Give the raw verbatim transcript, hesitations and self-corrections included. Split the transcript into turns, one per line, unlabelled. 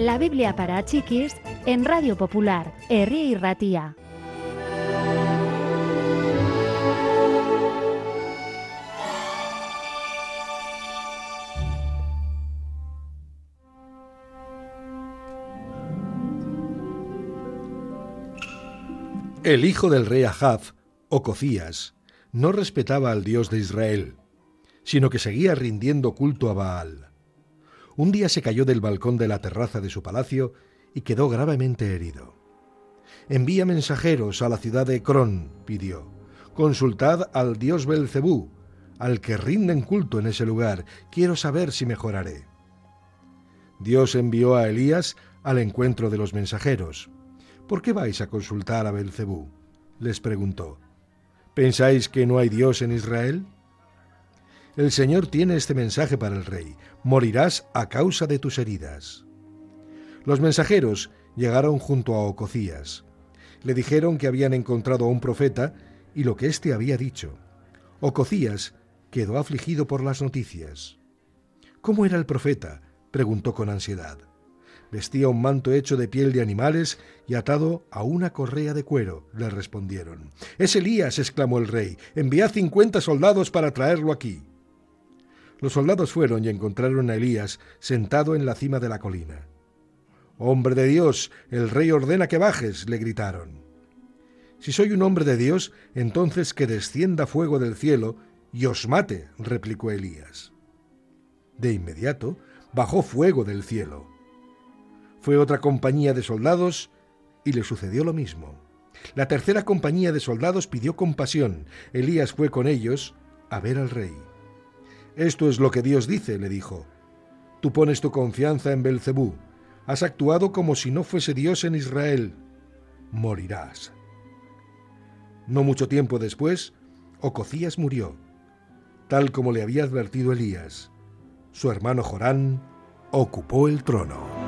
La Biblia para chiquis en Radio Popular, Herri y Ratia.
El hijo del rey Ahab, Ococías, no respetaba al Dios de Israel, sino que seguía rindiendo culto a Baal. Un día se cayó del balcón de la terraza de su palacio y quedó gravemente herido. «Envía mensajeros a la ciudad de Ecrón», pidió. «Consultad al dios Belcebú, al que rinden culto en ese lugar. Quiero saber si mejoraré». Dios envió a Elías al encuentro de los mensajeros. «¿Por qué vais a consultar a Belcebú?», les preguntó. «¿Pensáis que no hay Dios en Israel? El Señor tiene este mensaje para el rey: morirás a causa de tus heridas». Los mensajeros llegaron junto a Ococías. Le dijeron que habían encontrado a un profeta y lo que éste había dicho. Ococías quedó afligido por las noticias. «¿Cómo era el profeta?», preguntó con ansiedad. «Vestía un manto hecho de piel de animales y atado a una correa de cuero», le respondieron. «Es Elías», exclamó el rey. «Enviad cincuenta soldados para traerlo aquí». Los soldados fueron y encontraron a Elías sentado en la cima de la colina. «Hombre de Dios, el rey ordena que bajes», le gritaron. «Si soy un hombre de Dios, entonces que descienda fuego del cielo y os mate», replicó Elías. De inmediato bajó fuego del cielo. Fue otra compañía de soldados y le sucedió lo mismo. La tercera compañía de soldados pidió compasión. Elías fue con ellos a ver al rey. «Esto es lo que Dios dice», le dijo. «Tú pones tu confianza en Belcebú. Has actuado como si no fuese Dios en Israel. Morirás». No mucho tiempo después, Ococías murió, tal como le había advertido Elías. Su hermano Jorán ocupó el trono.